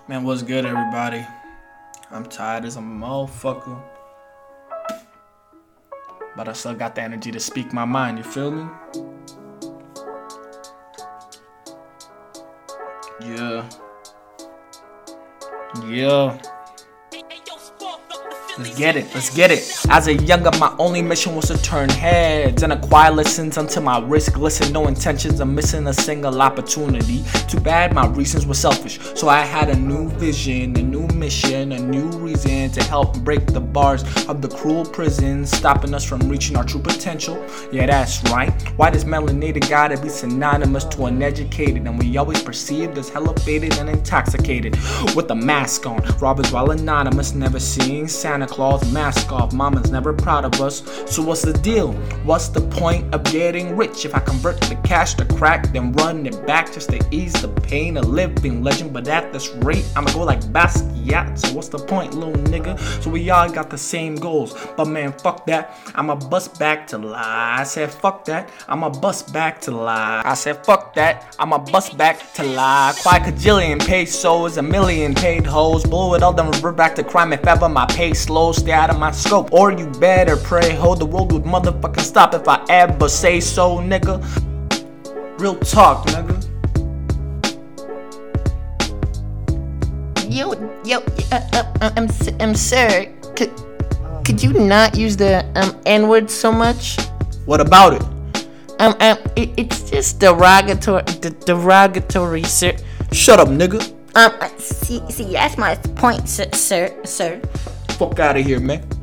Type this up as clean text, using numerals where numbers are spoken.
Man, what's good, everybody? I'm tired as a motherfucker, but I still got the energy to speak my mind, you feel me? Yeah. Let's get it. As a youngin', my only mission was to turn heads and acquire lessons until my wrist glisten. No intentions of missing a single opportunity. Too bad my reasons were selfish, so I had a new vision, a new mission, a new reason to help break the bars of the cruel prison, stopping us from reaching our true potential. Yeah, that's right. Why does melanated gotta be synonymous to uneducated, and we always perceived as elevated and intoxicated? With a mask on, robbers while anonymous, never seeing Santa Claus mask off. Mama's never proud of us. So what's the deal? What's the point of getting rich if I convert the cash to crack, then run it back just to ease the pain? A living legend, but at this rate I'ma go like Basquiat. So what's the point, little nigga? So we all got the same goals, but man, fuck that. I'ma bust back to lie. I said fuck that. I'ma bust back to lie. I said fuck that. I'ma bust back to lie. Quite cajillion pesos, a million paid hoes. Blow it all, then revert back to crime if ever my pace slow. Stay out of my scope, or you better pray hold the world would motherfucking stop if I ever say so, nigga. Real talk, nigga. Sir, could you not use the N-word so much? What about it? It's just derogatory, sir. Shut up, nigga. See, that's my point, sir. Fuck out of here, man.